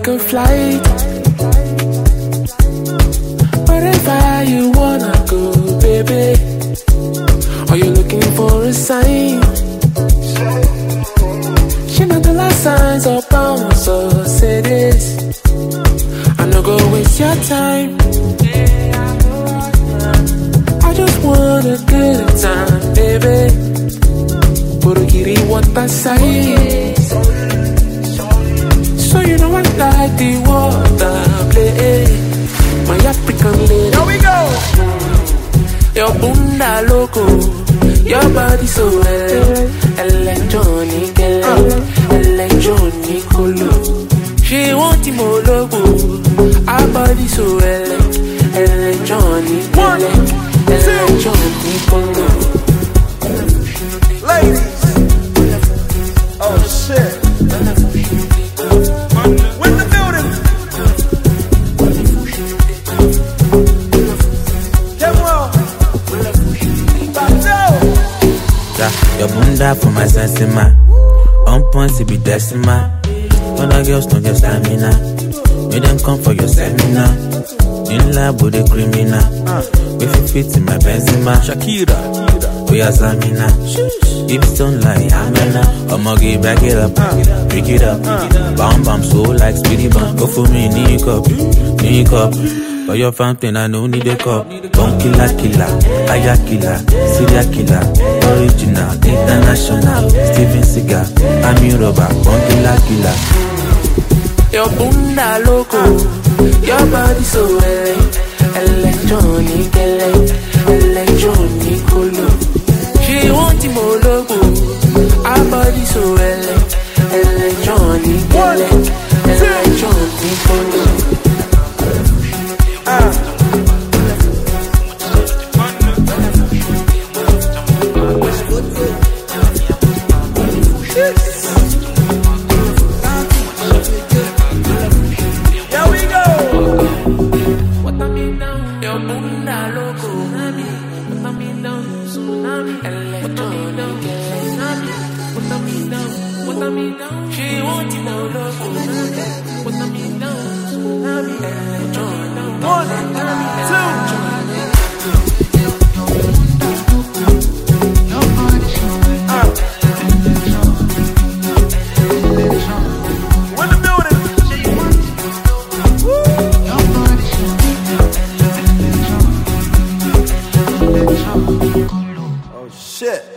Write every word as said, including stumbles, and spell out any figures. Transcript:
take a flight. Wherever you wanna go, baby. Are you looking for a sign? She know the last signs of bounce, so say this. I'm not gonna waste your time. I just want a good time, baby. Burugiri what I say. So you know I like the water play. My African lady. Here we go. Your bunda loco, your body so ele, electronic, ele, electronic colo. She want him all logo, her body so ele, electronic, ele, electronic colo. Ladies, oh shit. Your bunda for my sensima. On point to be decima. Other girls don't get stamina. Make them come for your seminar. In lab with the criminal. If you fit in my Benzema. Shakira, we are Zamina. If it's don't lie, Amena. I'ma get back it up, break it up. Bam bam so like speedy bump. Go for me, need cup, need cup. For your fountain, I don't need a cup. Don't killer, killer, Aya killer, serial killer, original, international, Steven Seagal, I'm your robber, don't killer, killer. Your bunda loco, your body so ele, electronic, ele, electronic colo. She want him all loco, her body so ele, electronic, ele, electronic colo. Ah. Here we go. What I mean now, your bunda loco, what I mean now, tsunami, electronic, what I mean now, what I mean now, she want him all loco, what I mean now, tsunami, electronic. One, two. We're in the building. Woo. Oh shit.